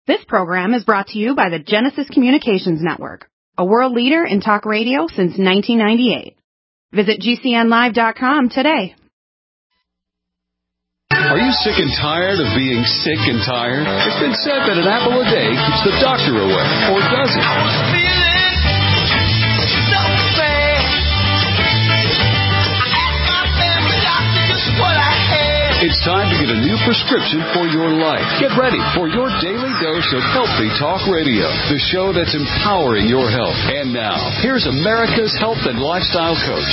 This program is brought to you by the Genesis Communications Network, a world leader in talk radio since 1998. Visit GCNlive.com today. Are you sick and tired of being sick and tired? It's been said that an apple a day keeps the doctor away, or does it? I was feeling so bad. I asked my family doctor just what I had. It's time to get a new prescription for your life. Get ready for your daily dose of Healthy Talk Radio, the show that's empowering your health. And now, here's America's health and lifestyle coach.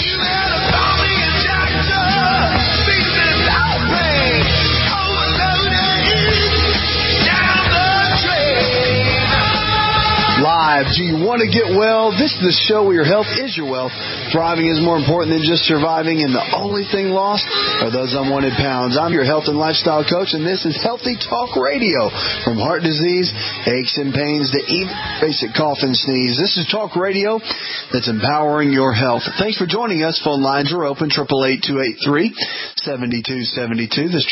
Live. Do you want to get well? This is the show where your health is your wealth. Thriving is more important than just surviving, and the only thing lost are those unwanted pounds. I'm your health and lifestyle coach, and this is Healthy Talk Radio. From heart disease, aches and pains, to even basic cough and sneeze. This is talk radio that's empowering your health. Thanks for joining us. Phone lines are open, 888-283-7272. That's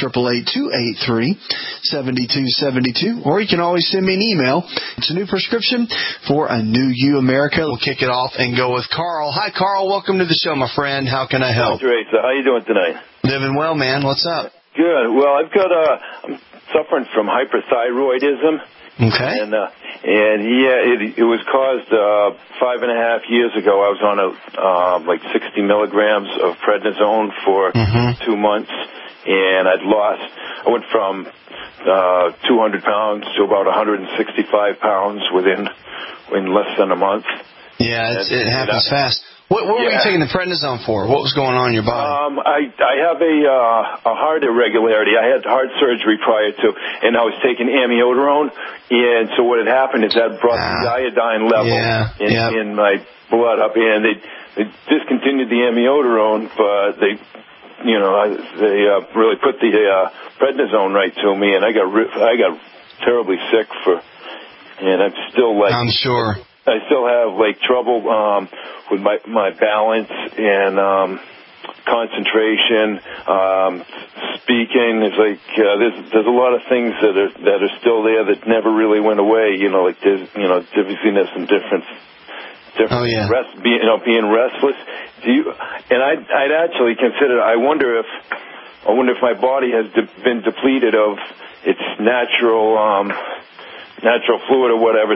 888-283-7272. Or you can always send me an email. It's a new prescription for a new you, America. We'll kick it off and go with Carl. Hi, Carl. Welcome to the show, my friend. How can I help? Great. So how you doing tonight? Living well, man. What's up? Good. Well, I'm suffering from hyperthyroidism. Okay. And it was caused 5.5 years ago. I was on like 60 milligrams of prednisone for 2 months, and I went from 200 pounds to about 165 pounds in less than a month. Yeah, it happens fast. What were you taking the prednisone for? What was going on in your body? I have a heart irregularity. I had heart surgery prior to, and I was taking amiodarone, and so what had happened is that brought the iodine level in my blood up, and they discontinued the amiodarone, but they really put the prednisone right to me, and I got terribly sick and I'm still I'm sure. I still have trouble with my balance and concentration. Speaking is there's a lot of things that are still there that never really went away. Dizziness and different. Being restless. And I'd actually consider. I wonder if my body has been depleted of its natural fluid or whatever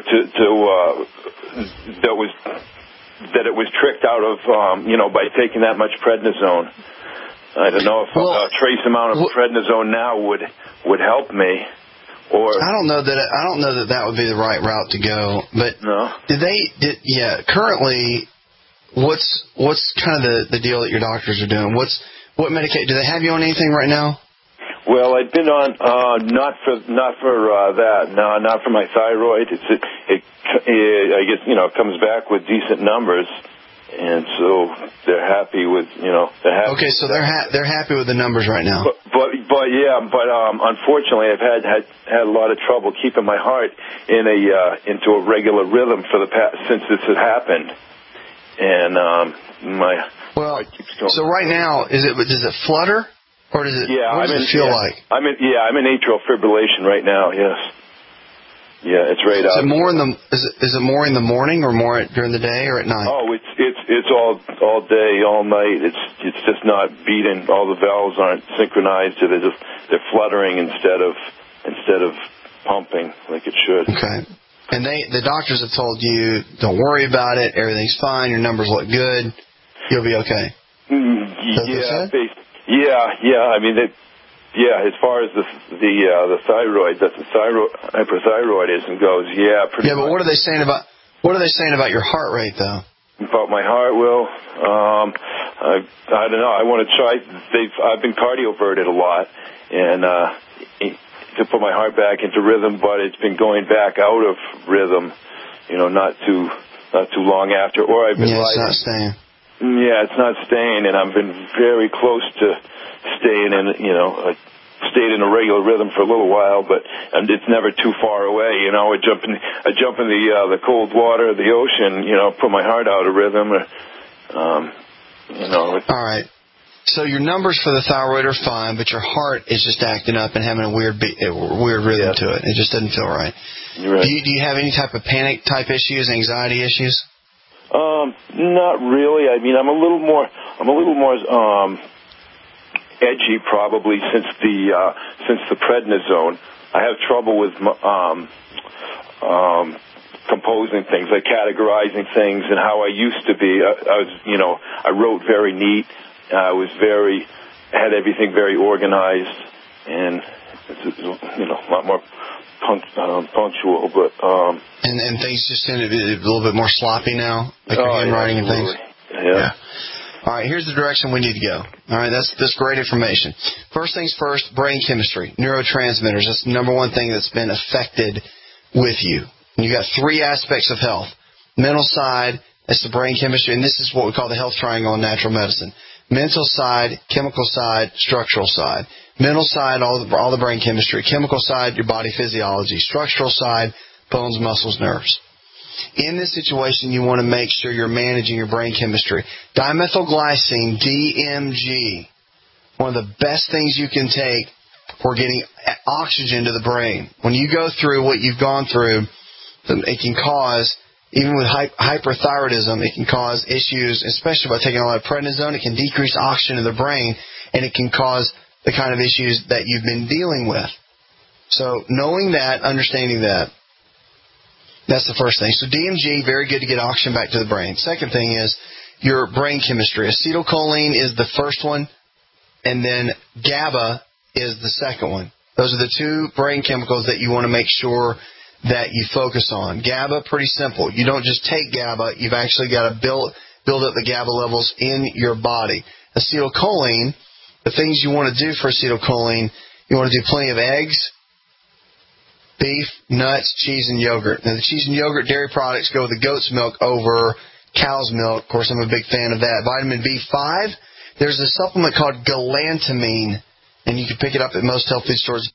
that it was tricked out of by taking that much prednisone. I don't know if a trace amount of prednisone now would help me. Or I don't know that would be the right route to go. But no. Currently, what's kind of the deal that your doctors are doing? What medication? Do they have you on anything right now? Well, I've been on not for that. No, not for my thyroid. I guess it comes back with decent numbers, and so they're happy with Okay, so they're happy with the numbers right now. But unfortunately, I've had a lot of trouble keeping my heart into a regular rhythm since this had happened, and my heart keeps going. So right now, does it flutter? Or does it? Yeah, what does it feel like? I'm in atrial fibrillation right now. Yes. Yeah, it's right out. Is it more in the morning or more during the day or at night? Oh, it's all day, all night. It's just not beating. All the valves aren't synchronized. They're fluttering instead of pumping like it should. Okay. And the doctors have told you, don't worry about it. Everything's fine. Your numbers look good. You'll be okay. Yeah. I mean, as far as the thyroid, the hyperthyroidism goes, pretty much. But what are they saying about your heart rate, though? About my heart, I don't know. I want to try. I've been cardioverted a lot, and to put my heart back into rhythm, but it's been going back out of rhythm. Not too long after, or I've been. Yeah, it's not staying. Yeah, it's not staying, and I've been very close to staying in, I stayed in a regular rhythm for a little while, but it's never too far away. I jump in the cold water of the ocean, put my heart out of rhythm. All right. So your numbers for the thyroid are fine, but your heart is just acting up and having a weird rhythm to it. It just doesn't feel right. You're right. Do you have any type of panic type issues, anxiety issues? Not really. I mean, I'm a little more edgy probably since the prednisone. I have trouble with composing things, like categorizing things, and how I used to be. I wrote very neat. I had everything very organized, and it's, a lot more punctual. But and things just seem to be a little bit more sloppy now, like your handwriting and things. Yeah. All right, here's the direction we need to go. All right, that's great information. First things first, brain chemistry, neurotransmitters. That's the number one thing that's been affected with you. And you got three aspects of health. Mental side, that's the brain chemistry, and this is what we call the health triangle in natural medicine. Mental side, chemical side, structural side. Mental side, all the brain chemistry. Chemical side, your body physiology. Structural side, bones, muscles, nerves. In this situation, you want to make sure you're managing your brain chemistry. Dimethylglycine, DMG, one of the best things you can take for getting oxygen to the brain. When you go through what you've gone through, it can cause, even with hyperthyroidism, it can cause issues, especially by taking a lot of prednisone. It can decrease oxygen in the brain, and it can cause the kind of issues that you've been dealing with. So knowing that, understanding that, that's the first thing. So DMG, very good to get oxygen back to the brain. Second thing is your brain chemistry. Acetylcholine is the first one, and then GABA is the second one. Those are the two brain chemicals that you want to make sure that you focus on. GABA, pretty simple. You don't just take GABA. You've actually got to build up the GABA levels in your body. Acetylcholine, the things you want to do for acetylcholine, you want to do plenty of eggs, beef, nuts, cheese, and yogurt. Now, the cheese and yogurt dairy products go with the goat's milk over cow's milk. Of course, I'm a big fan of that. Vitamin B5, there's a supplement called galantamine, and you can pick it up at most health food stores.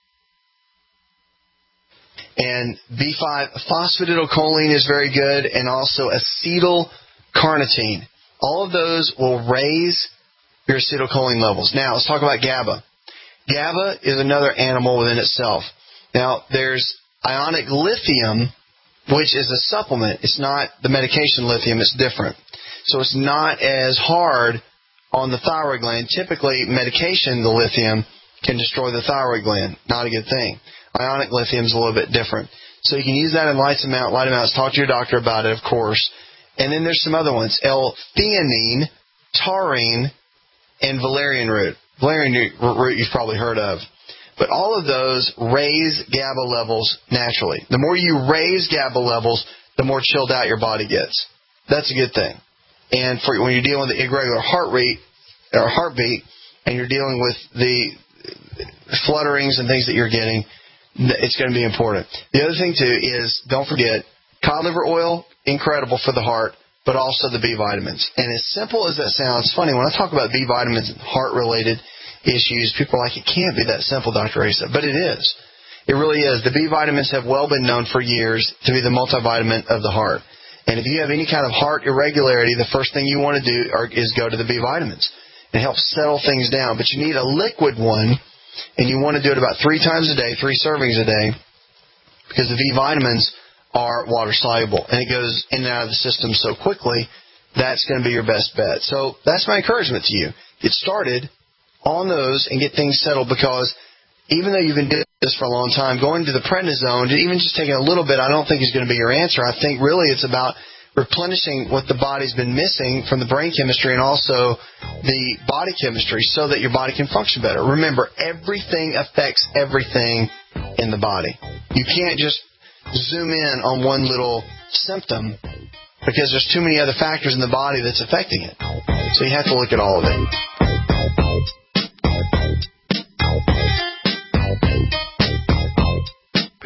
And B5, phosphatidylcholine is very good, and also acetylcarnitine. All of those will raise your acetylcholine levels. Now, let's talk about GABA. GABA is another animal within itself. Now, there's ionic lithium, which is a supplement. It's not the medication lithium. It's different. So it's not as hard on the thyroid gland. Typically, medication, the lithium, can destroy the thyroid gland. Not a good thing. Ionic lithium is a little bit different. So you can use that in light amounts. Talk to your doctor about it, of course. And then there's some other ones. L-theanine, taurine, and valerian root. Valerian root you've probably heard of. But all of those raise GABA levels naturally. The more you raise GABA levels, the more chilled out your body gets. That's a good thing. And for when you're dealing with the irregular heartbeat, and you're dealing with the flutterings and things that you're getting, it's going to be important. The other thing, too, is don't forget, cod liver oil, incredible for the heart, but also the B vitamins. And as simple as that sounds, funny, when I talk about B vitamins and heart-related issues, people are like, it can't be that simple, Dr. Asa. But it is. It really is. The B vitamins have well been known for years to be the multivitamin of the heart. And if you have any kind of heart irregularity, the first thing you want to do is go to the B vitamins. It helps settle things down. But you need a liquid one, and you want to do it about 3 times a day, 3 servings a day, because the B vitamins are water-soluble, and it goes in and out of the system so quickly, that's going to be your best bet. So that's my encouragement to you. Get started on those and get things settled, because even though you've been doing this for a long time, going to the prednisone, even just taking a little bit, I don't think is going to be your answer. I think really it's about replenishing what the body's been missing from the brain chemistry and also the body chemistry so that your body can function better. Remember, everything affects everything in the body. You can't just zoom in on one little symptom because there's too many other factors in the body that's affecting it. So you have to look at all of it.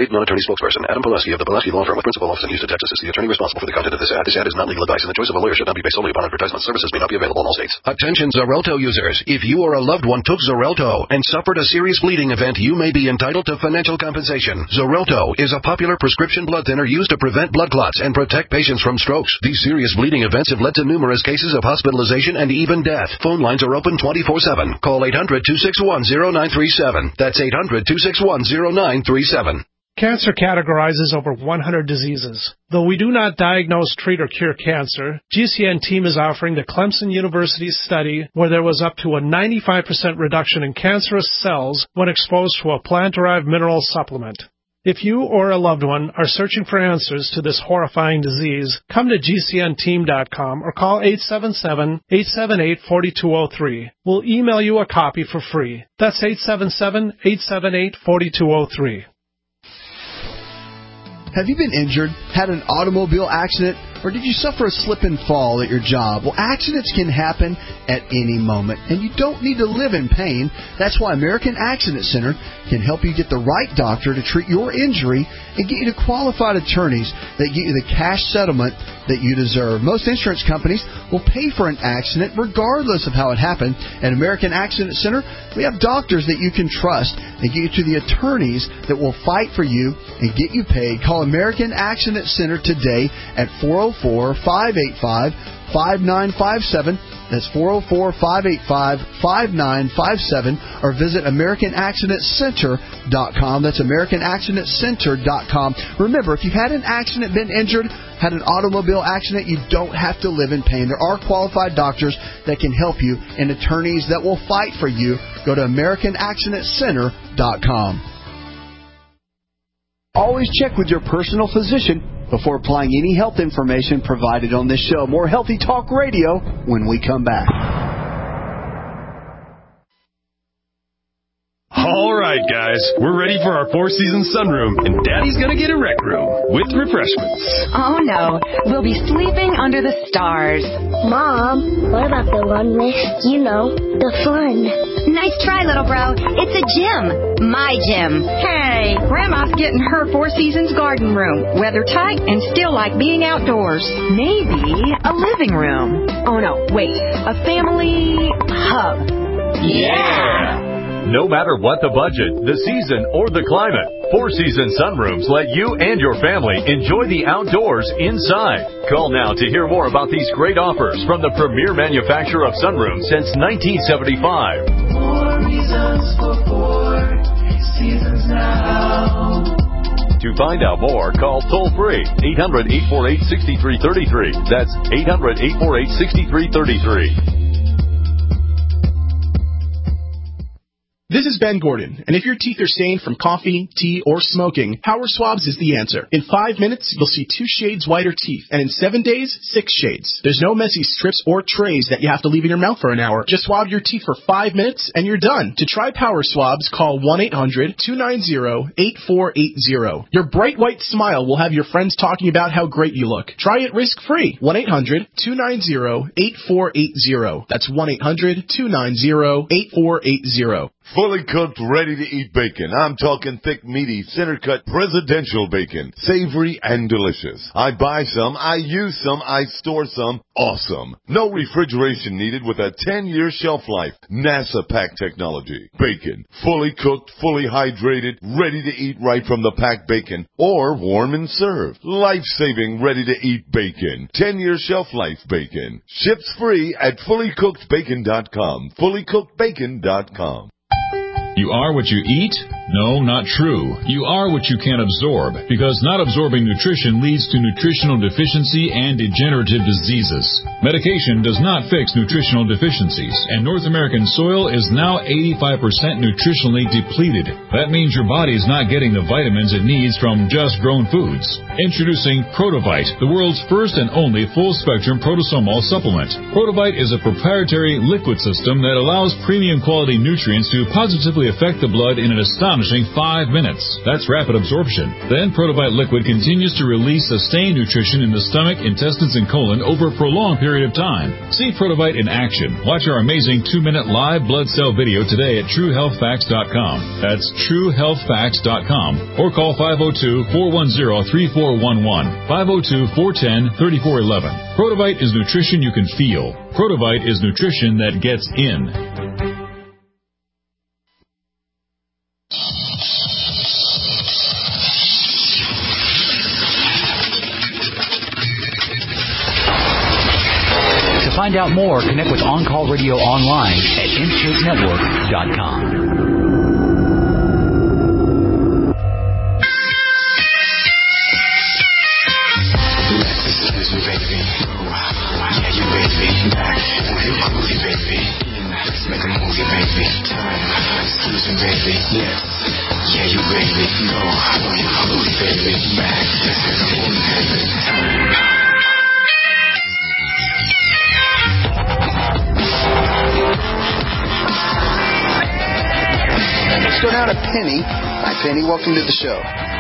Paid non-attorney spokesperson Adam Pulaski of the Pulaski Law Firm with principal office in Houston, Texas, is the attorney responsible for the content of this ad. This ad is not legal advice, and the choice of a lawyer should not be based solely upon advertisement. Services may not be available in all states. Attention Xarelto users. If you or a loved one took Xarelto and suffered a serious bleeding event, you may be entitled to financial compensation. Xarelto is a popular prescription blood thinner used to prevent blood clots and protect patients from strokes. These serious bleeding events have led to numerous cases of hospitalization and even death. Phone lines are open 24/7. Call 800-261-0937. That's 800-261-0937. Cancer categorizes over 100 diseases. Though we do not diagnose, treat, or cure cancer, GCN team is offering the Clemson University study where there was up to a 95% reduction in cancerous cells when exposed to a plant-derived mineral supplement. If you or a loved one are searching for answers to this horrifying disease, come to GCNteam.com or call 877-878-4203. We'll email you a copy for free. That's 877-878-4203. Have you been injured, had an automobile accident, or did you suffer a slip and fall at your job? Well, accidents can happen at any moment, and you don't need to live in pain. That's why American Accident Center can help you get the right doctor to treat your injury and get you to qualified attorneys that get you the cash settlement that you deserve. Most insurance companies will pay for an accident regardless of how it happened. At American Accident Center, we have doctors that you can trust and get you to the attorneys that will fight for you and get you paid. Call American Accident Center today at 404-585-5957. That's 404-585-5957, or visit AmericanAccidentCenter.com. That's AmericanAccidentCenter.com. Remember, if you've had an accident, been injured, had an automobile accident, you don't have to live in pain. There are qualified doctors that can help you and attorneys that will fight for you. Go to AmericanAccidentCenter.com. Always check with your personal physician before applying any health information provided on this show. More Healthy Talk Radio when we come back. All right, guys, we're ready for our four-season sunroom, and Daddy's going to get a rec room with refreshments. Oh, no. We'll be sleeping under the stars. Mom, what about the one with, the fun? Nice try, little bro. It's a gym. My gym. Hey, Grandma's getting her Four Seasons garden room. Weather tight and still like being outdoors. Maybe a living room. Oh, no, wait. A family hub. Yeah! No matter what the budget, the season, or the climate, Four Seasons Sunrooms let you and your family enjoy the outdoors inside. Call now to hear more about these great offers from the premier manufacturer of sunrooms since 1975. More reasons for Four Seasons now. To find out more, call toll-free 800-848-6333. That's 800-848-6333. This is Ben Gordon, and if your teeth are stained from coffee, tea, or smoking, Power Swabs is the answer. In 5 minutes, you'll see 2 shades whiter teeth, and in 7 days, 6 shades. There's no messy strips or trays that you have to leave in your mouth for an hour. Just swab your teeth for 5 minutes, and you're done. To try Power Swabs, call 1-800-290-8480. Your bright white smile will have your friends talking about how great you look. Try it risk-free. 1-800-290-8480. That's 1-800-290-8480. Fully cooked, ready-to-eat bacon. I'm talking thick, meaty, center-cut, presidential bacon. Savory and delicious. I buy some, I use some, I store some. Awesome. No refrigeration needed with a 10-year shelf life. NASA pack technology. Bacon. Fully cooked, fully hydrated, ready to eat right from the packed bacon. Or warm and served. Life-saving, ready-to-eat bacon. 10-year shelf life bacon. Ships free at fullycookedbacon.com. Fullycookedbacon.com. You are what you eat? No, not true. You are what you can absorb, because not absorbing nutrition leads to nutritional deficiency and degenerative diseases. Medication does not fix nutritional deficiencies, and North American soil is now 85% nutritionally depleted. That means your body's not getting the vitamins it needs from just grown foods. Introducing Protovite, the world's first and only full-spectrum protosomal supplement. Protovite is a proprietary liquid system that allows premium quality nutrients to positively affect the blood in an astonishing astonishing 5 minutes. That's rapid absorption. Then Protovite liquid continues to release sustained nutrition in the stomach, intestines, and colon over a prolonged period of time. See Protovite in action. Watch our amazing 2-minute live blood cell video today at TrueHealthFacts.com. That's TrueHealthFacts.com. Or call 502-410-3411. 502-410-3411. Protovite is nutrition you can feel. Protovite is nutrition that gets in. To find out more, connect with On Call Radio online at InShapeNetwork.com. Let's go now to Penny. Hi, Penny. Welcome to the show.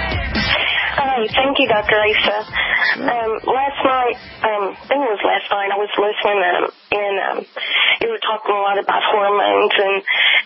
Hi. Thank you, Dr. Asa. Last night, I think it was last night, I was listening, and you were talking a lot about hormones, and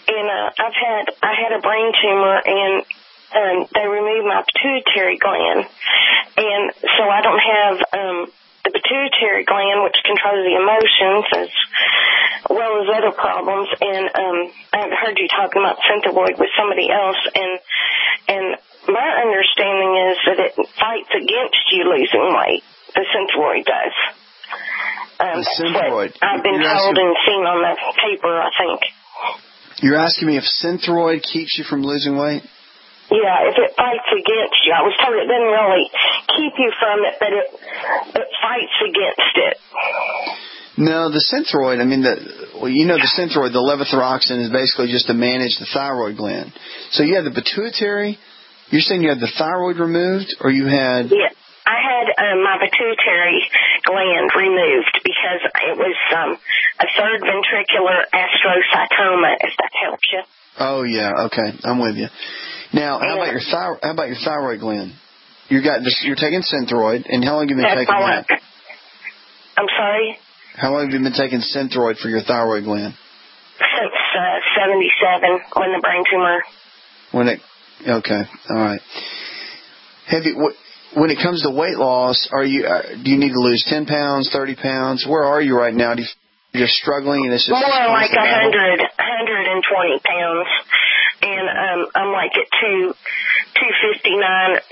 I had a brain tumor, and they removed my pituitary gland, and so I don't have the pituitary gland, which controls the emotions as well as other problems, and I heard you talking about Synthroid with somebody else, and my understanding is that it fights against you losing weight. The Synthroid does. That's what I've been told and seen on the paper, I think. You're asking me if Synthroid keeps you from losing weight? Yeah, if it fights against you. I was told it doesn't really keep you from it, but it fights against it. No, the Synthroid, the Synthroid, the levothyroxine is basically just to manage the thyroid gland. So you had the pituitary, you're saying you had the thyroid removed, or you had... Yeah, I had my pituitary gland removed because it was a third ventricular astrocytoma, if that helps you. Oh, yeah, okay, I'm with you. Now, how about your thyroid gland? You're taking Synthroid, and how long have you been taking that? I'm sorry? How long have you been taking Synthroid for your thyroid gland? Since 77, when the brain tumor. Okay, all right. When it comes to weight loss, do you need to lose 10 pounds, 30 pounds? Where are you right now? You're struggling, and it's just more like 120 pounds, and I'm like at 259.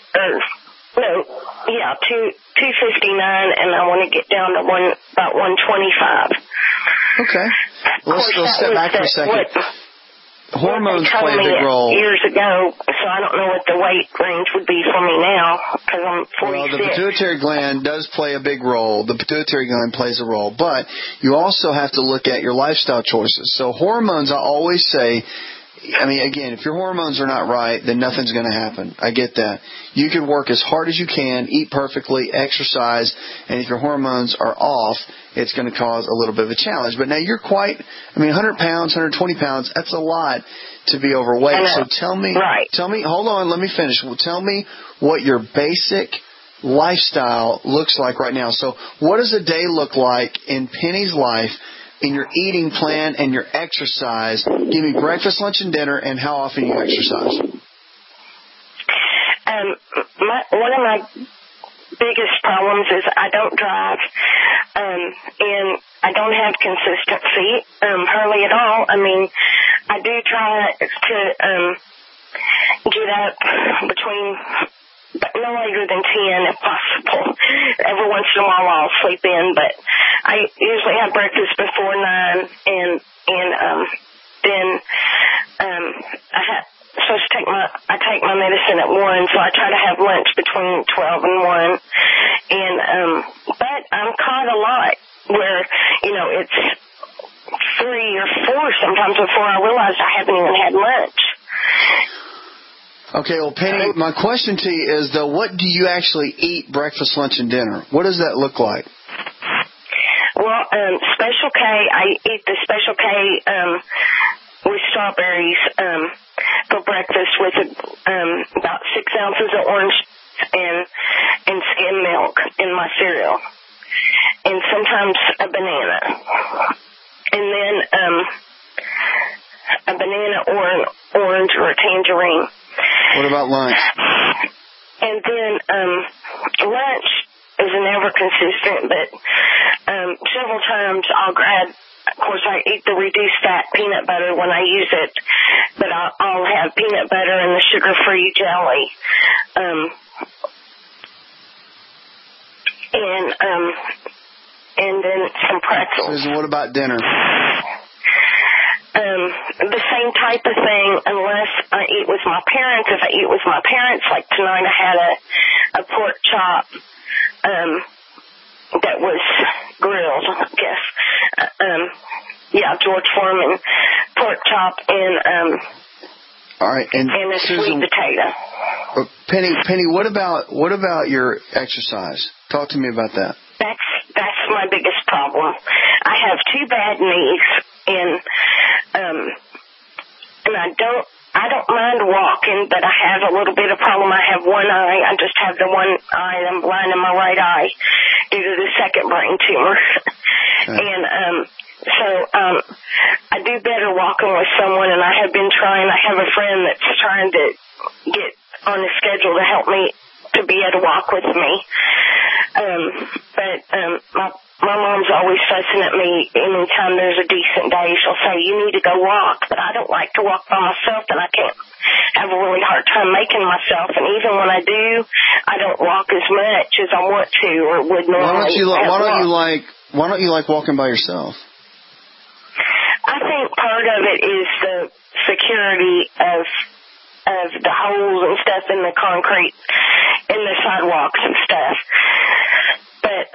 259, and I want to get down to about 125. Okay. Let's step back for a second. Hormones play a big role. Years ago, so I don't know what the weight range would be for me now because I'm 46. Well, the pituitary gland does play a big role. The pituitary gland plays a role, but you also have to look at your lifestyle choices. So hormones, I always say, again, if your hormones are not right, then nothing's going to happen. I get that. You can work as hard as you can, eat perfectly, exercise, and if your hormones are off, it's going to cause a little bit of a challenge. But now you're 100 pounds, 120 pounds, that's a lot to be overweight. So tell me, hold on, let me finish. Well, tell me what your basic lifestyle looks like right now. So what does a day look like in Penny's life, in your eating plan and your exercise? Give me breakfast, lunch, and dinner, and how often you exercise. One of my biggest problems is I don't drive, and I don't have consistency, hardly at all. I do try to get up between no later than 10 if possible. Every once in a while I'll sleep in, but I usually have breakfast before 9, and then I take my medicine at 1, so I try to have lunch between 12 and 1, but I'm caught a lot where, it's 3 or 4 sometimes before I realize I haven't even had lunch. Okay, well, Penny, my question to you is, though, what do you actually eat breakfast, lunch, and dinner? What does that look like? Well, Special K, I eat the Special K with strawberries for breakfast with about 6 ounces of orange and skim milk in my cereal, and sometimes a banana, and then a banana or an orange or a tangerine. What about lunch? And then lunch is never consistent, but several times I'll grab, of course, I eat the reduced fat peanut butter when I use it, but I'll have peanut butter and the sugar-free jelly. And then some pretzels. Susan, what about dinner? The same type of thing, unless I eat with my parents. If I eat with my parents, like tonight I had a pork chop that was grilled, I guess. George Foreman pork chop and all right, and a Susan, sweet potato. Penny, what about your exercise? Talk to me about that. That's my biggest problem. I have 2 bad knees, and I don't mind walking, but I have a little bit of problem. I have one eye. I just have the one eye. I'm blind in my right eye due to the second brain tumor. Okay. And so I do better walking with someone, and I have been trying. I have a friend that's trying to get on the schedule to help me to be able to walk with me. But my mom's always fussing at me anytime there's a decent day. She'll say, you need to go walk. But I don't like to walk by myself, and I can't have a really hard time making myself. And even when I do, I don't walk as much as I want to or would normally. Why don't you like walking by yourself? I think part of it is the security of the holes and stuff in the concrete in the sidewalks and stuff. But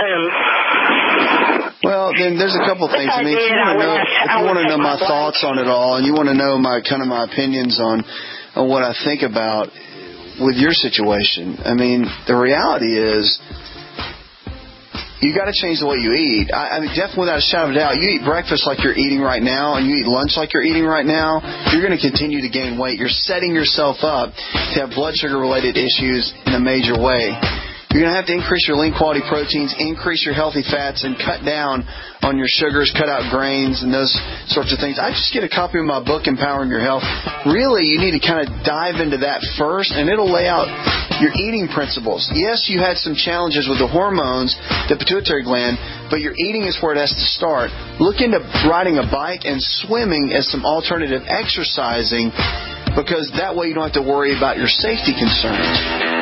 well, then there's a couple things. I mean, if you want to know my thoughts on it all, and you want to know my opinions on what I think about with your situation, I mean, the reality is, you got to change the way you eat. I mean, definitely without a shadow of a doubt, you eat breakfast like you're eating right now, and you eat lunch like you're eating right now, you're going to continue to gain weight. You're setting yourself up to have blood sugar-related issues in a major way. You're going to have to increase your lean quality proteins, increase your healthy fats, and cut down on your sugars, cut out grains, and those sorts of things. I just get a copy of my book, Empowering Your Health. Really, you need to kind of dive into that first, and it'll lay out your eating principles. Yes, you had some challenges with the hormones, the pituitary gland, but your eating is where it has to start. Look into riding a bike and swimming as some alternative exercising, because that way you don't have to worry about your safety concerns.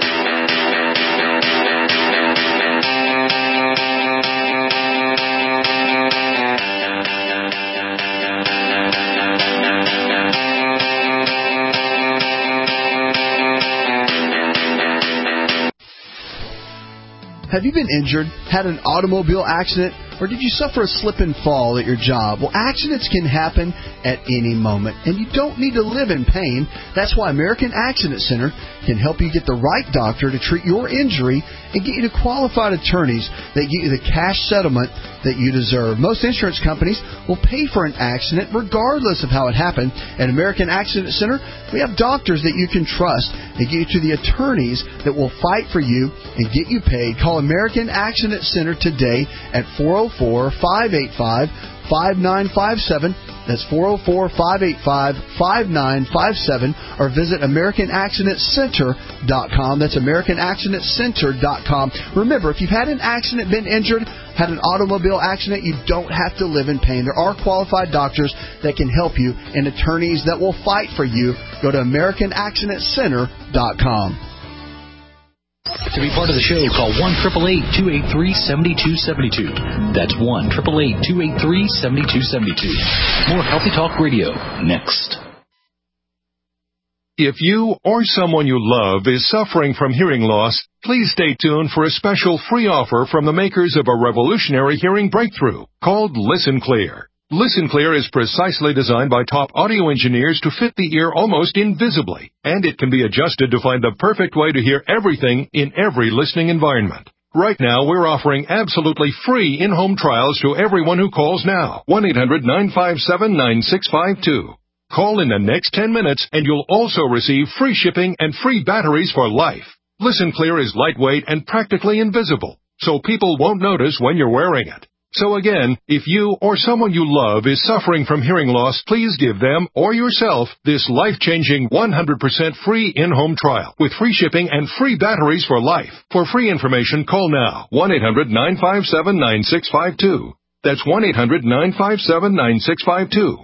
Have you been injured, had an automobile accident, or did you suffer a slip and fall at your job? Well, accidents can happen at any moment, and you don't need to live in pain. That's why American Accident Center can help you get the right doctor to treat your injury and get you to qualified attorneys that get you the cash settlement that you deserve. Most insurance companies will pay for an accident regardless of how it happened. At American Accident Center, we have doctors that you can trust and get you to the attorneys that will fight for you and get you paid. Call American Accident Center today at 404-585-5957. That's 404-585-5957, or visit AmericanAccidentCenter.com. That's AmericanAccidentCenter.com. Remember, if you've had an accident, been injured, had an automobile accident, you don't have to live in pain. There are qualified doctors that can help you and attorneys that will fight for you. Go to AmericanAccidentCenter.com. To be part of the show, call 1-888-283-7272. That's 1-888-283-7272. More Healthy Talk Radio next. If you or someone you love is suffering from hearing loss, please stay tuned for a special free offer from the makers of a revolutionary hearing breakthrough called Listen Clear. Listen Clear is precisely designed by top audio engineers to fit the ear almost invisibly, and it can be adjusted to find the perfect way to hear everything in every listening environment. Right now, we're offering absolutely free in-home trials to everyone who calls now. 1-800-957-9652. Call in the next 10 minutes and you'll also receive free shipping and free batteries for life. Listen Clear is lightweight and practically invisible, so people won't notice when you're wearing it. So again, if you or someone you love is suffering from hearing loss, please give them or yourself this life-changing 100% free in-home trial with free shipping and free batteries for life. For free information, call now. 1-800-957-9652. That's 1-800-957-9652.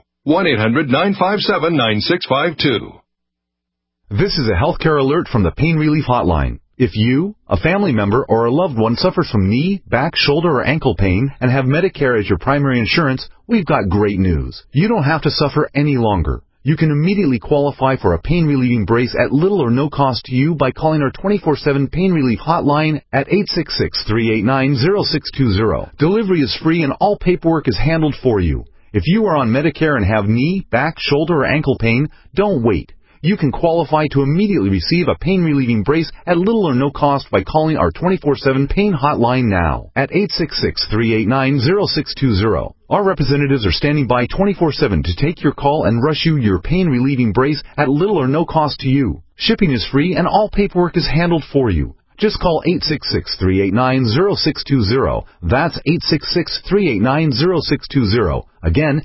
1-800-957-9652. This is a healthcare alert from the Pain Relief Hotline. If you, a family member, or a loved one suffers from knee, back, shoulder, or ankle pain and have Medicare as your primary insurance, we've got great news. You don't have to suffer any longer. You can immediately qualify for a pain-relieving brace at little or no cost to you by calling our 24/7 Pain Relief Hotline at 866-389-0620. Delivery is free and all paperwork is handled for you. If you are on Medicare and have knee, back, shoulder, or ankle pain, don't wait. You can qualify to immediately receive a pain-relieving brace at little or no cost by calling our 24/7 Pain Hotline now at 866-389-0620. Our representatives are standing by 24/7 to take your call and rush you your pain-relieving brace at little or no cost to you. Shipping is free and all paperwork is handled for you. Just call 866-389-0620. That's 866-389-0620. Again,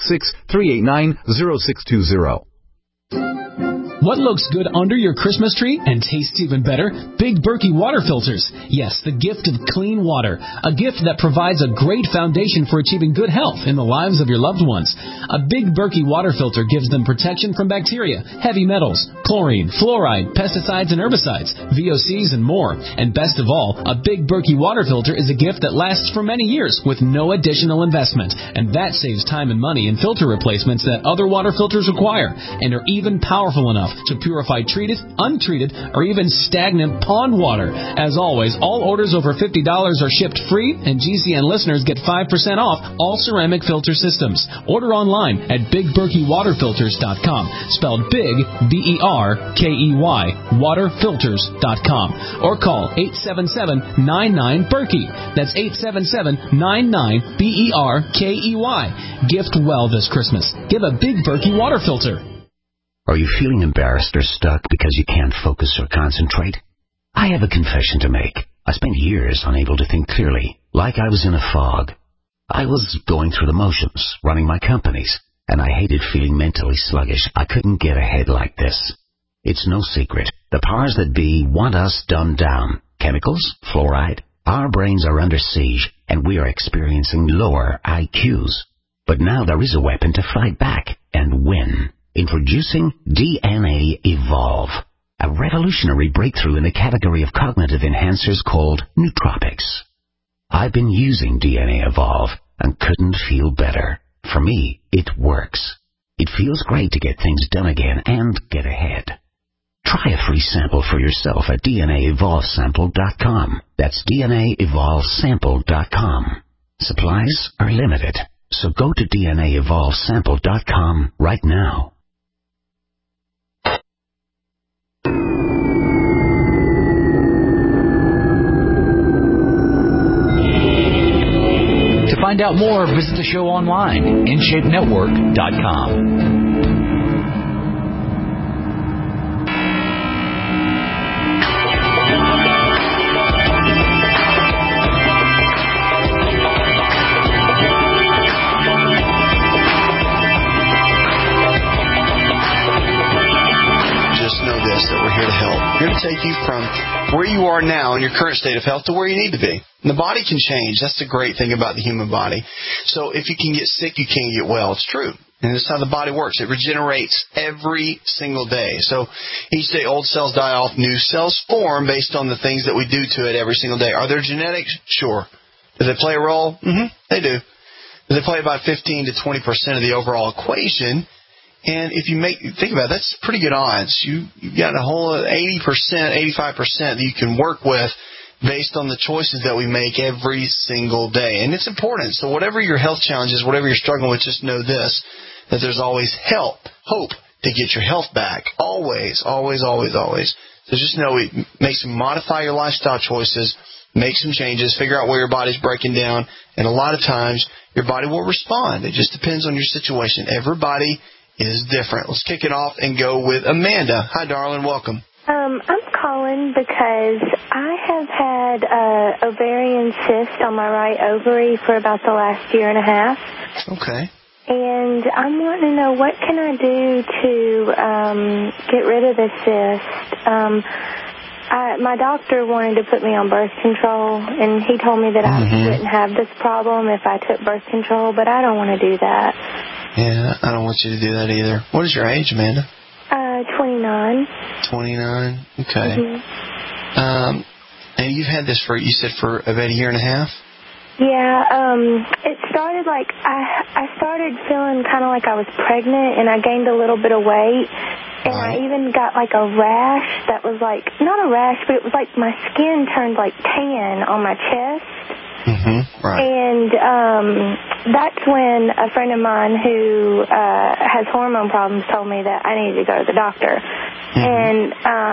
866-389-0620. What looks good under your Christmas tree and tastes even better? Big Berkey water filters. Yes, the gift of clean water. A gift that provides a great foundation for achieving good health in the lives of your loved ones. A Big Berkey water filter gives them protection from bacteria, heavy metals, chlorine, fluoride, pesticides and herbicides, VOCs and more. And best of all, a Big Berkey water filter is a gift that lasts for many years with no additional investment. And that saves time and money in filter replacements that other water filters require and are even powerful enough to purify treated, untreated, or even stagnant pond water. As always, all orders over $50 are shipped free, and GCN listeners get 5% off all ceramic filter systems. Order online at BigBerkeyWaterFilters.com, spelled Big, B-E-R-K-E-Y, waterfilters.com, or call 877-99-BERKEY. That's 877-99-BERKEY. Gift well this Christmas. Give a Big Berkey water filter. Are you feeling embarrassed or stuck because you can't focus or concentrate? I have a confession to make. I spent years unable to think clearly, like I was in a fog. I was going through the motions, running my companies, and I hated feeling mentally sluggish. I couldn't get ahead like this. It's no secret. The powers that be want us dumbed down. Chemicals, fluoride. Our brains are under siege, and we are experiencing lower IQs. But now there is a weapon to fight back and win. Introducing DNA Evolve, a revolutionary breakthrough in the category of cognitive enhancers called nootropics. I've been using DNA Evolve and couldn't feel better. For me, it works. It feels great to get things done again and get ahead. Try a free sample for yourself at DNAEvolveSample.com. That's DNAEvolveSample.com. Supplies are limited, so go to DNAEvolveSample.com right now. To find out more, visit the show online, InShapeNetwork.com. That we're here to help. We're here to take you from where you are now in your current state of health to where you need to be. And the body can change. That's the great thing about the human body. So if you can get sick, you can get well. It's true. And that's how the body works. It regenerates every single day. So each day old cells die off, new cells form based on the things that we do to it every single day. Are there genetics? Sure. Do they play a role? They do. Do they play about 15 to 20% of the overall equation? And if you think about it, that's pretty good odds. You've got a whole 80%, 85% that you can work with based on the choices that we make every single day. And it's important. So whatever your health challenge is, whatever you're struggling with, just know this, that there's always hope to get your health back. Always, always, always, always. So just know it makes you modify your lifestyle choices, make some changes, figure out where your body's breaking down, and a lot of times your body will respond. It just depends on your situation. Everybody is different. Let's kick it off and go with Amanda. Hi, darling. Welcome. I'm calling because I have had ovarian cyst on my right ovary for about the last year and a half. Okay. And I'm wanting to know, what can I do to get rid of this cyst? My doctor wanted to put me on birth control, and he told me that I wouldn't have this problem if I took birth control, but I don't want to do that. Yeah, I don't want you to do that either. What is your age, Amanda? 29. 29? Okay. Mm-hmm. And you've had this you said for about a year and a half? Yeah, it started like, I started feeling kind of like I was pregnant, and I gained a little bit of weight, and I even got like a rash that was like, not a rash, but it was like my skin turned like tan on my chest. Right. And that's when a friend of mine who has hormone problems told me that I needed to go to the doctor. And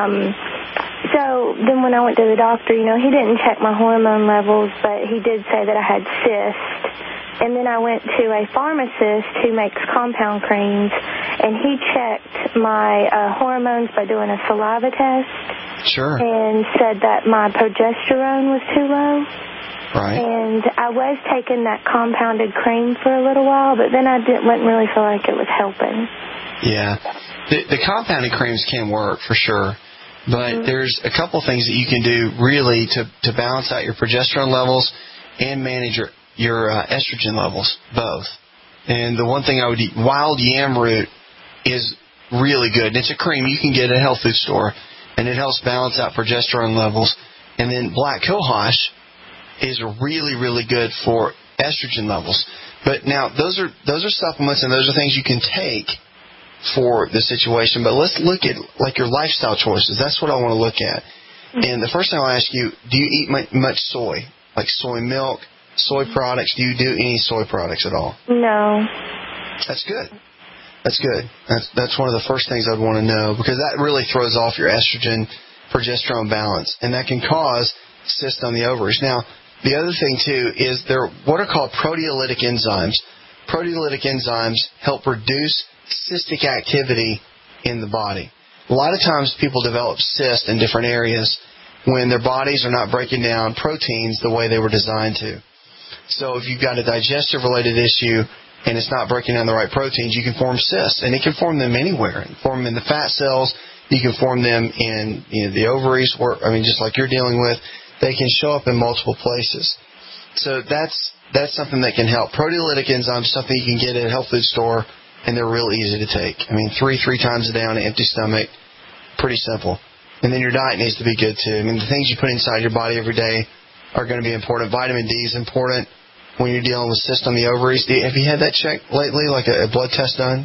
so then when I went to the doctor, he didn't check my hormone levels, but he did say that I had cyst. And then I went to a pharmacist who makes compound creams, and he checked my hormones by doing a saliva test. Sure. And said that my progesterone was too low. Right. And I was taking that compounded cream for a little while, but then I wouldn't really feel like it was helping. Yeah. The compounded creams can work for sure, but there's a couple things that you can do really to balance out your progesterone levels and manage your estrogen levels, both. And the one thing I would eat, wild yam root is really good. It's a cream you can get at a health food store, and it helps balance out progesterone levels. And then black cohosh is really, really good for estrogen levels. But now, those are supplements, and those are things you can take for the situation. But let's look at like your lifestyle choices. That's what I want to look at. And the first thing I'll ask you, do you eat much soy, like soy milk, soy products? Do you do any soy products at all? No. That's good. That's good. That's one of the first things I'd want to know, because that really throws off your estrogen progesterone balance, and that can cause cysts on the ovaries. Now, the other thing, too, is there are what are called proteolytic enzymes. Proteolytic enzymes help reduce cystic activity in the body. A lot of times people develop cysts in different areas when their bodies are not breaking down proteins the way they were designed to. So if you've got a digestive-related issue and it's not breaking down the right proteins, you can form cysts. And it can form them anywhere. You can form them in the fat cells. You can form them in the ovaries, just like you're dealing with. They can show up in multiple places. So that's something that can help. Proteolytic enzymes, something you can get at a health food store, and they're real easy to take. three times a day on an empty stomach, pretty simple. And then your diet needs to be good, too. The things you put inside your body every day are going to be important. Vitamin D is important when you're dealing with cysts on the ovaries. Have you had that checked lately, like a blood test done?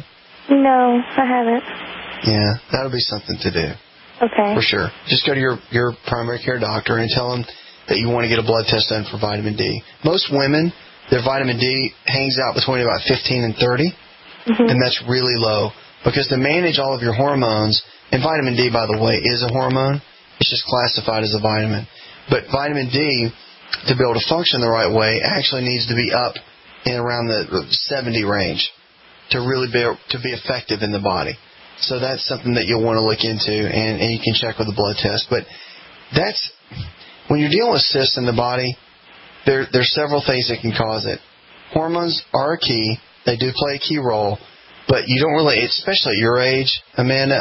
No, I haven't. Yeah, that'll be something to do. Okay. For sure. Just go to your primary care doctor and tell them that you want to get a blood test done for vitamin D. Most women, their vitamin D hangs out between about 15 and 30, and that's really low. Because to manage all of your hormones, and vitamin D, by the way, is a hormone. It's just classified as a vitamin. But vitamin D, to be able to function the right way, actually needs to be up in around the 70 range to really be effective in the body. So that's something that you'll want to look into, and you can check with a blood test. But when you're dealing with cysts in the body, there's several things that can cause it. Hormones are a key. They do play a key role, but you don't really, especially at your age, Amanda,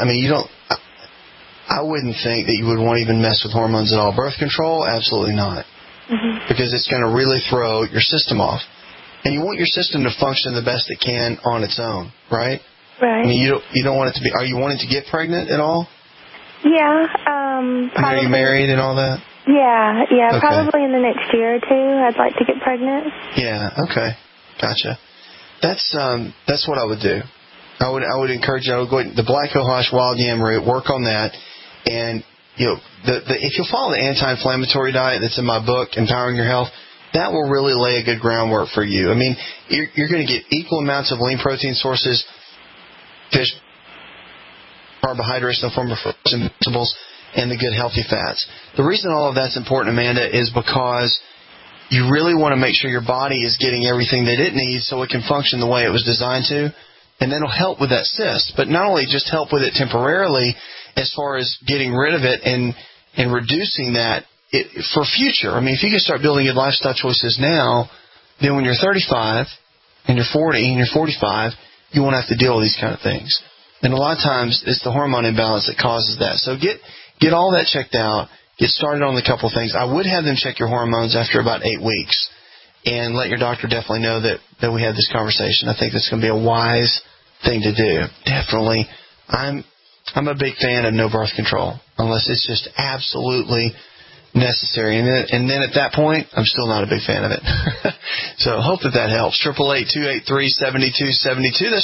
I wouldn't think that you would want to even mess with hormones at all. Birth control, absolutely not, because it's going to really throw your system off. And you want your system to function the best it can on its own, right? Right. You don't want it to be. Are you wanting to get pregnant at all? Yeah. Are you married and all that? Yeah. Okay. Probably in the next year or two, I'd like to get pregnant. Yeah. Okay. Gotcha. That's what I would do. I would encourage you. I would go the black cohosh wild yam root. Work on that, and if you'll follow the anti-inflammatory diet that's in my book, Empowering Your Health, that will really lay a good groundwork for you. You're going to get equal amounts of lean protein sources. Fish, carbohydrates in the form of fruits and vegetables, and the good healthy fats. The reason all of that's important, Amanda, is because you really want to make sure your body is getting everything that it needs so it can function the way it was designed to. and that'll help with that cyst. But not only just help with it temporarily as far as getting rid of it and reducing that for future. I mean, if you can start building good lifestyle choices now, then when you're 35 and you're 40 and you're 45, you won't have to deal with these kind of things. And a lot of times it's the hormone imbalance that causes that. So get all that checked out. Get started on a couple of things. I would have them check your hormones after about 8 weeks and let your doctor definitely know that we had this conversation. I think that's going to be a wise thing to do. Definitely. I'm a big fan of no birth control unless it's just absolutely necessary. And then at that point, I'm still not a big fan of it. So I hope that helps. 888-283-7272. That's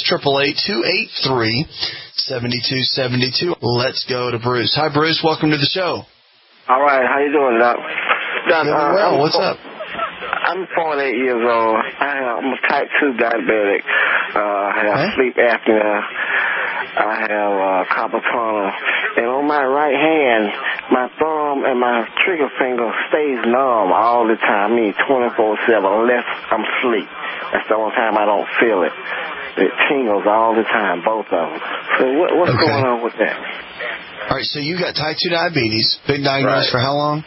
888-283-7272. Let's go to Bruce. Hi, Bruce. Welcome to the show. All right. How you doing, Doc? Doc, well. What's up? I'm 48 years old. I'm a type 2 diabetic. I have sleep apnea. I have carpal tunnel. And on my right hand, my thumb and my trigger finger stays numb all the time. I mean, 24/7 unless I'm asleep. That's the only time I don't feel it. It tingles all the time, both of them. So what's going on with that? All right, so you got type 2 diabetes. Been diagnosed for how long?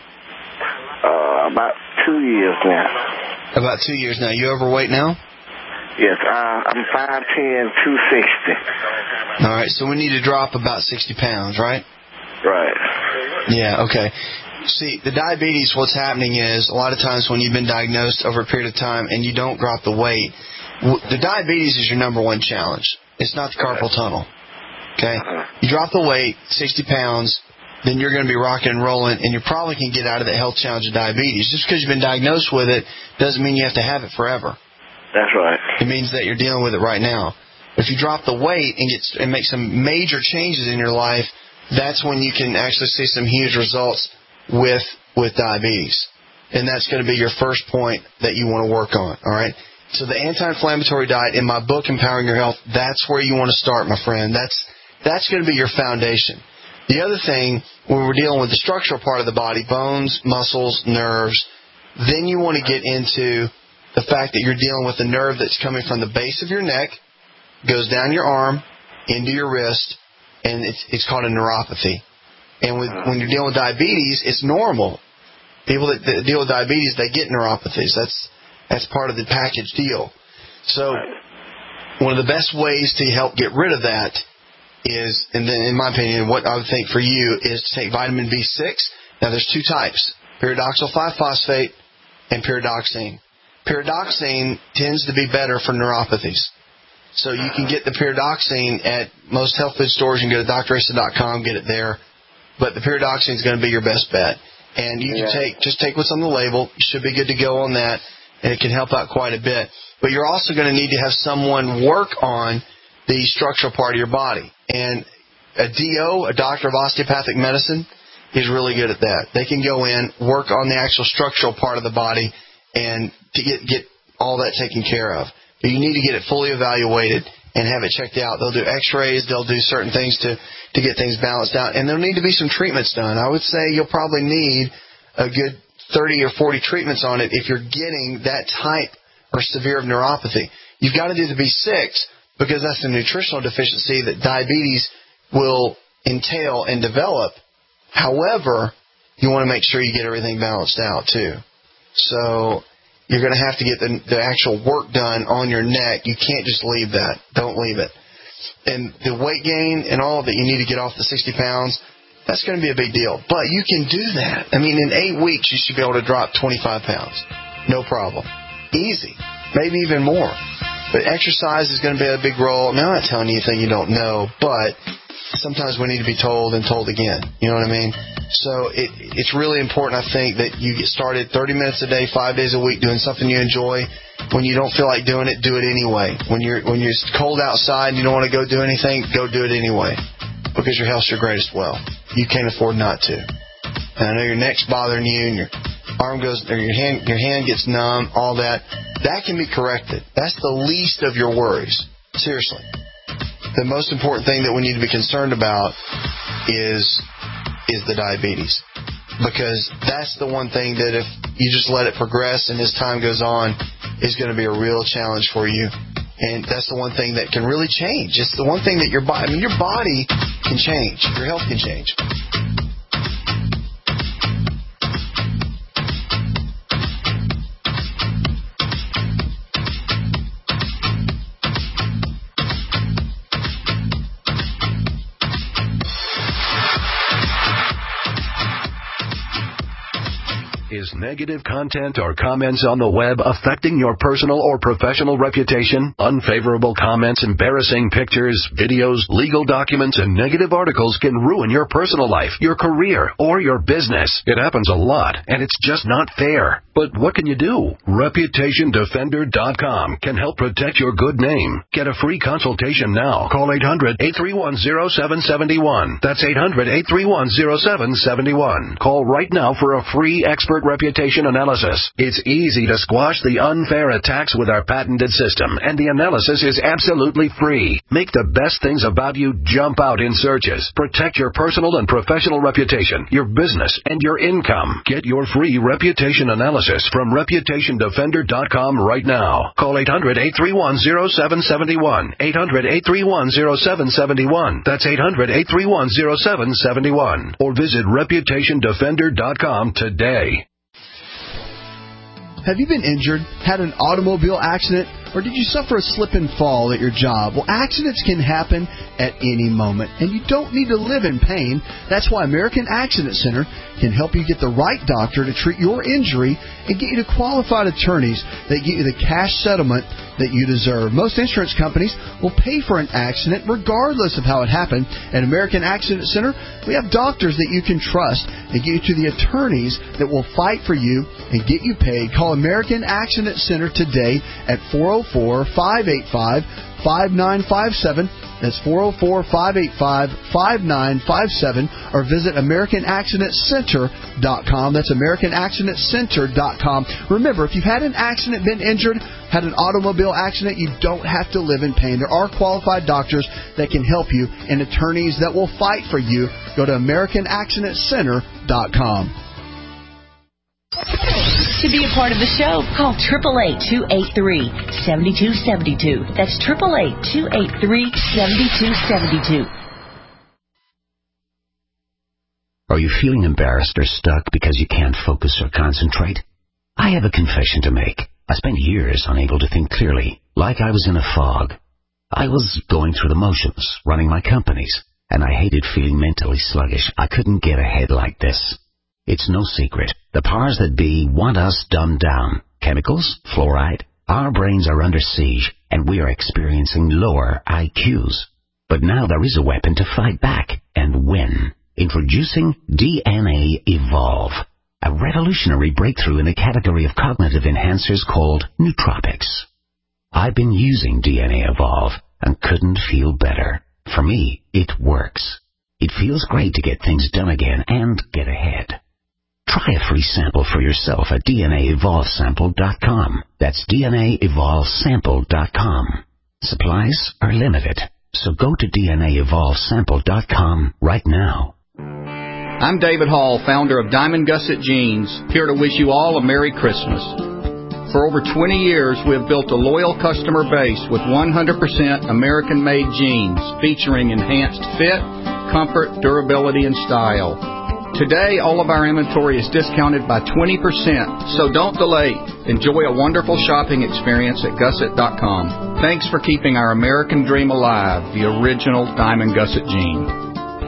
About 2 years now. About 2 years now. You overweight now? Yes, I'm 5'10", 260. All right, so we need to drop about 60 pounds, right? Right. Yeah, okay. See, the diabetes, what's happening is a lot of times when you've been diagnosed over a period of time and you don't drop the weight, the diabetes is your number one challenge. It's not the carpal tunnel. Okay? You drop the weight, 60 pounds, then you're going to be rocking and rolling, and you probably can get out of the health challenge of diabetes. Just because you've been diagnosed with it doesn't mean you have to have it forever. That's right. It means that you're dealing with it right now. If you drop the weight and make some major changes in your life, that's when you can actually see some huge results with diabetes. And that's going to be your first point that you want to work on, all right? So the anti-inflammatory diet in my book, Empowering Your Health, that's where you want to start, my friend. That's going to be your foundation. The other thing, when we're dealing with the structural part of the body, bones, muscles, nerves, then you want to get into the fact that you're dealing with a nerve that's coming from the base of your neck, goes down your arm, into your wrist, and it's called a neuropathy. And when you're dealing with diabetes, it's normal. People that deal with diabetes, they get neuropathies. That's part of the package deal. So one of the best ways to help get rid of that is, and then in my opinion, what I would think for you is to take vitamin B6. Now there's two types, pyridoxal 5-phosphate and pyridoxine. Pyridoxine tends to be better for neuropathies. So you can get the pyridoxine at most health food stores. You can go to drasa.com, get it there. But the pyridoxine is going to be your best bet. And you can take what's on the label. You should be good to go on that, and it can help out quite a bit. But you're also going to need to have someone work on the structural part of your body. And a DO, a doctor of osteopathic medicine, is really good at that. They can go in, work on the actual structural part of the body, and to get all that taken care of. But you need to get it fully evaluated and have it checked out. They'll do x-rays. They'll do certain things to get things balanced out. And there'll need to be some treatments done. I would say you'll probably need a good 30 or 40 treatments on it if you're getting that type or severe of neuropathy. You've got to do the B6 because that's the nutritional deficiency that diabetes will entail and develop. However, you want to make sure you get everything balanced out too. So you're going to have to get the actual work done on your neck. You can't just leave that. Don't leave it. And the weight gain and all that you need to get off the 60 pounds, that's going to be a big deal. But you can do that. I mean, in 8 weeks, you should be able to drop 25 pounds. No problem. Easy. Maybe even more. But exercise is going to be a big role. I mean, I'm not telling you anything you don't know, but sometimes we need to be told and told again. You know what I mean? So it's really important, I think, that you get started 30 minutes a day, 5 days a week, doing something you enjoy. When you don't feel like doing it, do it anyway. When you're cold outside and you don't want to go do anything, go do it anyway. Because your health's your greatest wealth. You can't afford not to. And I know your neck's bothering you and your arm goes, or your hand gets numb, all that. That can be corrected. That's the least of your worries. Seriously. The most important thing that we need to be concerned about is the diabetes. Because that's the one thing that if you just let it progress and as time goes on, is going to be a real challenge for you. And that's the one thing that can really change. It's the one thing that your body can change. Your health can change. Is negative content or comments on the web affecting your personal or professional reputation? Unfavorable comments, embarrassing pictures, videos, legal documents, and negative articles can ruin your personal life, your career, or your business. It happens a lot, and it's just not fair. But what can you do? ReputationDefender.com can help protect your good name. Get a free consultation now. Call 800-831-0771. That's 800-831-0771. Call right now for a free expert reputation analysis. It's easy to squash the unfair attacks with our patented system, and the analysis is absolutely free. Make the best things about you jump out in searches. Protect your personal and professional reputation, your business, and your income. Get your free reputation analysis from ReputationDefender.com right now. Call 800-831-0771. 800-831-0771. That's 800-831-0771. Or visit ReputationDefender.com today. Have you been injured, had an automobile accident, or did you suffer a slip and fall at your job? Well, accidents can happen at any moment, and you don't need to live in pain. That's why American Accident Center can help you get the right doctor to treat your injury and get you to qualified attorneys that get you the cash settlement that you deserve. Most insurance companies will pay for an accident regardless of how it happened. At American Accident Center, we have doctors that you can trust and get you to the attorneys that will fight for you and get you paid. Call American Accident Center today at 404-585-5957. That's 404-585-5957, or visit AmericanAccidentCenter.com. That's AmericanAccidentCenter.com. Remember, if you've had an accident, been injured, had an automobile accident, you don't have to live in pain. There are qualified doctors that can help you and attorneys that will fight for you. Go to AmericanAccidentCenter.com. To be a part of the show, call 888-283-7272. That's 888-283-7272. Are you feeling embarrassed or stuck because you can't focus or concentrate? I have a confession to make. I spent years unable to think clearly, like I was in a fog. I was going through the motions, running my companies, and I hated feeling mentally sluggish. I couldn't get ahead like this. It's no secret. The powers that be want us dumbed down. Chemicals, fluoride. Our brains are under siege, and we are experiencing lower IQs. But now there is a weapon to fight back and win. Introducing DNA Evolve, a revolutionary breakthrough in the category of cognitive enhancers called nootropics. I've been using DNA Evolve and couldn't feel better. For me, it works. It feels great to get things done again and get ahead. Try a free sample for yourself at DNAEvolveSample.com. That's DNAEvolveSample.com. Supplies are limited, so go to DNAEvolveSample.com right now. I'm David Hall, founder of Diamond Gusset Jeans, here to wish you all a Merry Christmas. For over 20 years, we have built a loyal customer base with 100% American-made jeans featuring enhanced fit, comfort, durability, and style. Today, all of our inventory is discounted by 20%, so don't delay. Enjoy a wonderful shopping experience at Gusset.com. Thanks for keeping our American dream alive, the original Diamond Gusset jean.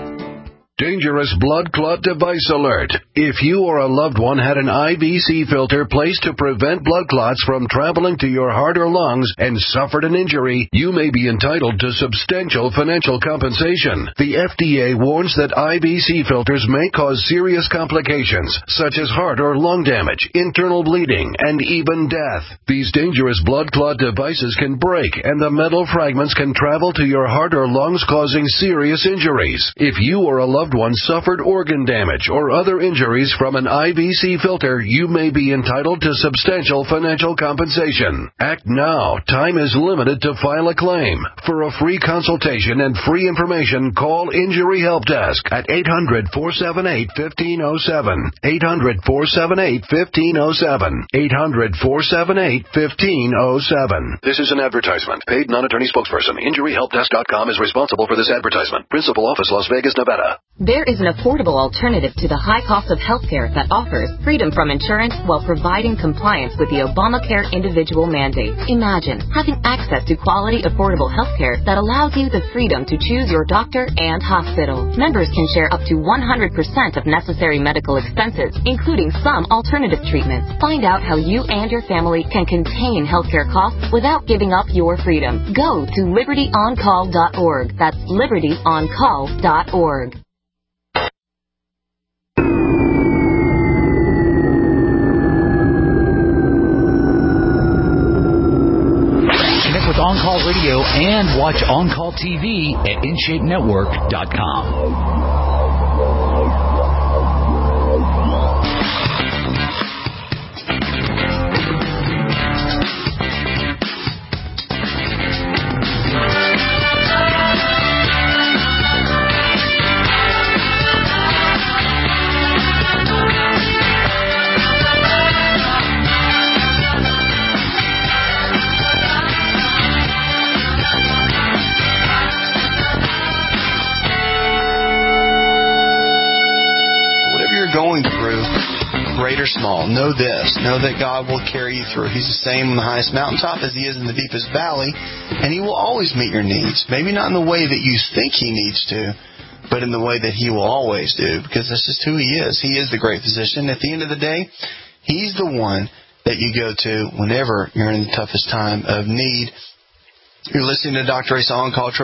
Dangerous blood clot device alert. If you or a loved one had an IVC filter placed to prevent blood clots from traveling to your heart or lungs and suffered an injury, you may be entitled to substantial financial compensation. The FDA warns that IVC filters may cause serious complications, such as heart or lung damage, internal bleeding, and even death. These dangerous blood clot devices can break, and the metal fragments can travel to your heart or lungs, causing serious injuries. If you or a loved loved one suffered organ damage or other injuries from an IVC filter, you may be entitled to substantial financial compensation. Act now. Time is limited to file a claim. For a free consultation and free information, call Injury Help Desk at 800-478-1507. 800-478-1507. 800-478-1507. This is an advertisement. Paid non-attorney spokesperson. InjuryHelpDesk.com is responsible for this advertisement. Principal office, Las Vegas, Nevada. There is an affordable alternative to the high cost of health care that offers freedom from insurance while providing compliance with the Obamacare individual mandate. Imagine having access to quality, affordable health care that allows you the freedom to choose your doctor and hospital. Members can share up to 100% of necessary medical expenses, including some alternative treatments. Find out how you and your family can contain healthcare costs without giving up your freedom. Go to libertyoncall.org. That's libertyoncall.org. Connect with On Call Radio and watch On Call TV at InShapeNetwork.com. Going through, great or small, know this. Know that God will carry you through. He's the same on the highest mountaintop as He is in the deepest valley, and He will always meet your needs. Maybe not in the way that you think He needs to, but in the way that He will always do, because that's just who He is. He is the great physician. At the end of the day, He's the one that you go to whenever you're in the toughest time of need. You're listening to Dr. Asa On Call,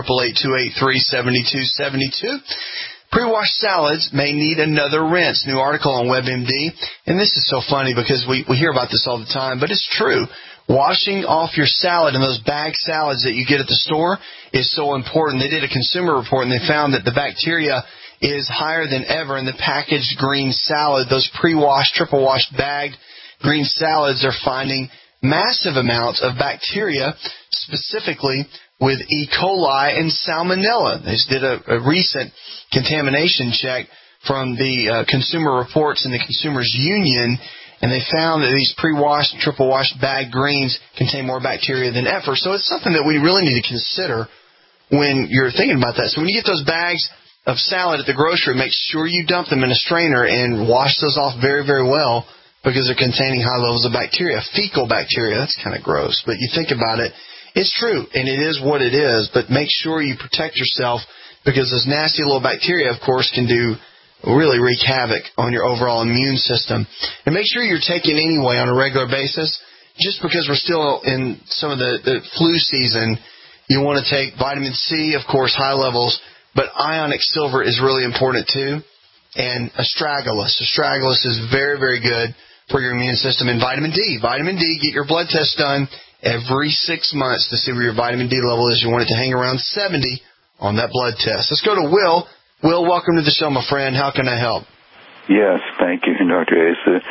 888-283-7272. Pre-washed salads may need another rinse. New article on WebMD. And this is so funny because we hear about this all the time, but it's true. Washing off your salad and those bag salads that you get at the store is so important. They did a consumer report and they found that the bacteria is higher than ever in the packaged green salad. Those pre-washed, triple-washed bagged green salads are finding massive amounts of bacteria, specifically with E. coli and salmonella. They just did a recent contamination check from the Consumer Reports and the Consumers Union, and they found that these pre-washed and triple-washed bagged greens contain more bacteria than ever. So it's something that we really need to consider when you're thinking about that. So when you get those bags of salad at the grocery, make sure you dump them in a strainer and wash those off very, very well, because they're containing high levels of bacteria. Fecal bacteria, that's kind of gross, but you think about it, it's true, and it is what it is, but make sure you protect yourself, because those nasty little bacteria, of course, can really wreak havoc on your overall immune system. And make sure you're taking anyway on a regular basis. Just because we're still in some of the flu season, you want to take vitamin C, of course, high levels, but ionic silver is really important too, and astragalus. Astragalus is very, very good for your immune system. And vitamin D. Vitamin D, get your blood test done every 6 months to see where your vitamin D level is. You want it to hang around 70 on that blood test. Let's go to Will. Will, welcome to the show, my friend. How can I help? Yes, thank you, Dr. Asa.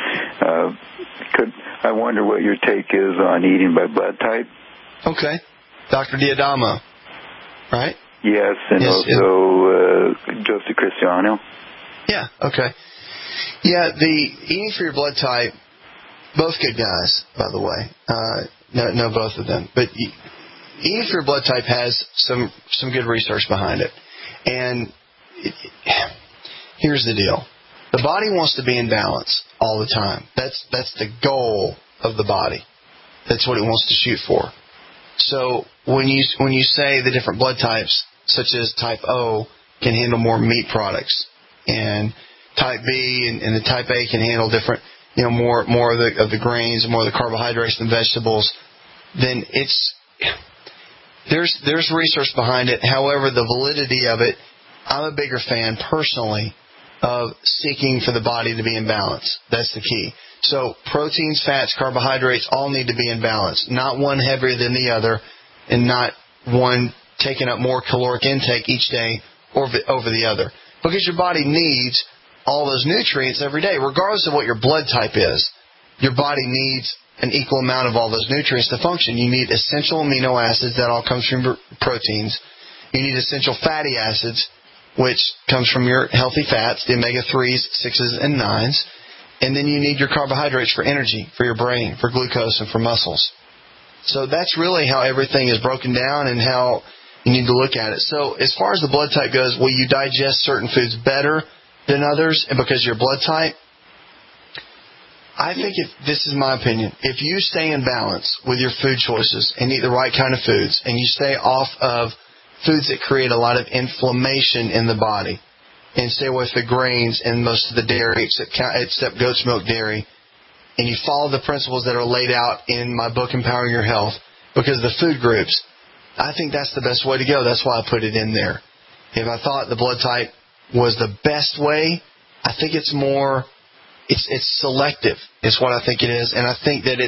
I wonder what your take is on eating by blood type. Okay. Dr. Diadamo, right? Yes, and yes, also Joseph Cristiano. Yeah, okay. Yeah, the eating for your blood type, both good guys, by the way. No, both of them. But eating for your blood type has some good research behind it. And here's the deal. The body wants to be in balance all the time. That's the goal of the body. That's what it wants to shoot for. So when you say the different blood types, such as type O can handle more meat products, and type B and the type A can handle different, more of the grains, more of the carbohydrates and vegetables, then there's research behind it. However, the validity of it, I'm a bigger fan personally of seeking for the body to be in balance. That's the key. So proteins, fats, carbohydrates all need to be in balance. Not one heavier than the other, and not one taking up more caloric intake each day over the other. because your body needs all those nutrients every day, regardless of what your blood type is. Your body needs an equal amount of all those nutrients to function. You need essential amino acids, that all comes from proteins. You need essential fatty acids, which comes from your healthy fats, the omega-3s, 6s, and 9s. And then you need your carbohydrates for energy, for your brain, for glucose, and for muscles. So that's really how everything is broken down and how you need to look at it. So as far as the blood type goes, will you digest certain foods better than others and because of your blood type? I think this is my opinion. If you stay in balance with your food choices and eat the right kind of foods, and you stay off of foods that create a lot of inflammation in the body, and stay away from the grains and most of the dairy except goat's milk dairy, and you follow the principles that are laid out in my book, Empowering Your Health, because of the food groups, I think that's the best way to go. That's why I put it in there. If I thought the blood type was the best way, I think it's more, it's selective is what I think it is. And I think that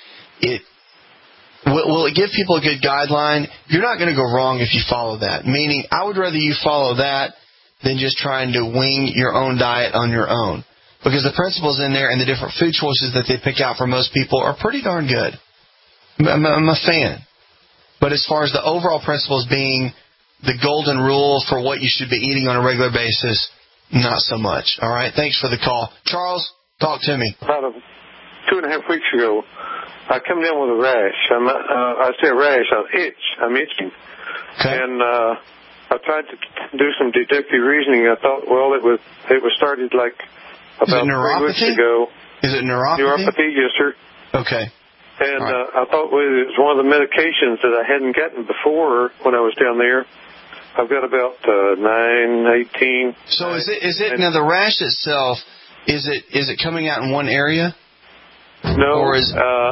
will it give people a good guideline? You're not going to go wrong if you follow that. Meaning, I would rather you follow that than just trying to wing your own diet on your own. Because the principles in there and the different food choices that they pick out for most people are pretty darn good. I'm a fan. But as far as the overall principles being the golden rule for what you should be eating on a regular basis, not so much. All right? Thanks for the call. Charles, talk to me. About 2.5 weeks ago, I come down with a rash. I say a rash, I'm itching. Okay. And I tried to do some deductive reasoning. I thought, well, it was started like about 3 weeks ago. Is it neuropathy? Neuropathy, yes, sir. Okay. And I thought it was one of the medications that I hadn't gotten before when I was down there. I've got about 9, 18. So is it now the rash itself? Is it coming out in one area? No. Or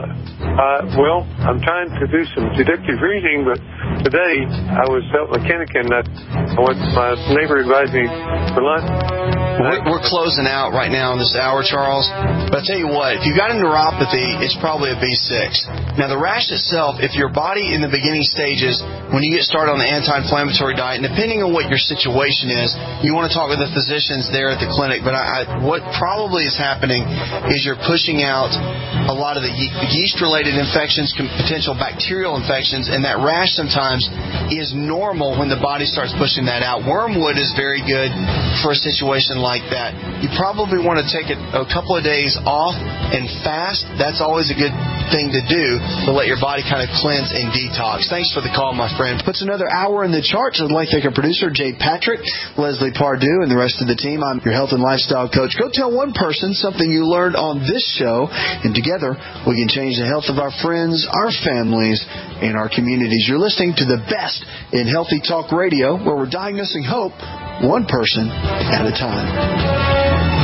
well, I'm trying to do some deductive reasoning, but today I was out mechanic and my neighbor advised me for lunch. We're closing out right now in this hour, Charles. But I'll tell you what, if you got a neuropathy, it's probably a B6. Now, the rash itself, if your body in the beginning stages, when you get started on the anti-inflammatory diet, and depending on what your situation is, you want to talk with the physicians there at the clinic. But what probably is happening is you're pushing out a lot of the yeast-related infections, potential bacterial infections, and that rash sometimes is normal when the body starts pushing that out. Wormwood is very good for a situation like that. You probably want to take a couple of days off and fast. That's always a good thing to do to let your body kind of cleanse and detox. Thanks for the call, my friend. Puts another hour in the charts. I'd like to thank our producer, Jay Patrick, Leslie Pardue, and the rest of the team. I'm your health and lifestyle coach. Go tell one person something you learned on this show, and together we can change the health of our friends, our families, and our communities. You're listening to the best in Healthy Talk Radio, where we're diagnosing hope one person at a time.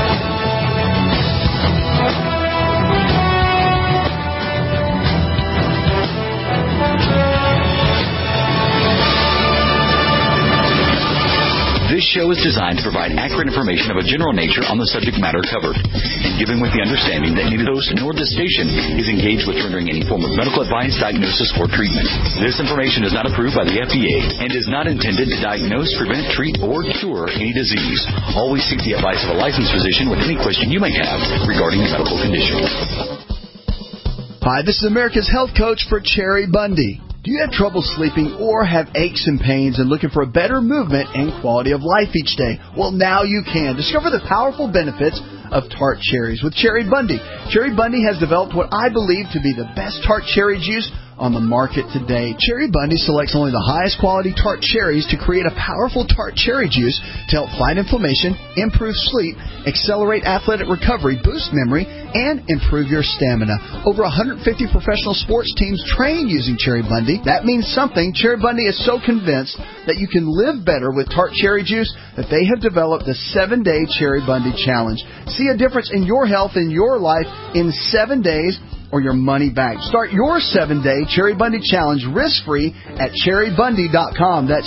This show is designed to provide accurate information of a general nature on the subject matter covered, and given with the understanding that neither host nor this station is engaged with rendering any form of medical advice, diagnosis, or treatment. This information is not approved by the FDA and is not intended to diagnose, prevent, treat, or cure any disease. Always seek the advice of a licensed physician with any question you may have regarding a medical condition. Hi, this is America's Health Coach for Cherry Bundy. Do you have trouble sleeping or have aches and pains and looking for a better movement and quality of life each day? Well, now you can. Discover the powerful benefits of tart cherries with Cherry Bundy. Cherry Bundy has developed what I believe to be the best tart cherry juice on the market today. Cherry Bundy selects only the highest quality tart cherries to create a powerful tart cherry juice to help fight inflammation, improve sleep, accelerate athletic recovery, boost memory, and improve your stamina. Over 150 professional sports teams train using Cherry Bundy. That means something. Cherry Bundy is so convinced that you can live better with tart cherry juice that they have developed the 7-Day Cherry Bundy Challenge. See a difference in your health and your life in 7 days or your money back. Start your 7-Day Cherry Bundy Challenge risk-free at cherrybundy.com. That's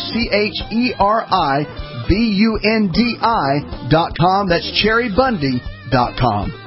CherryBundi.com. That's cherrybundy.com.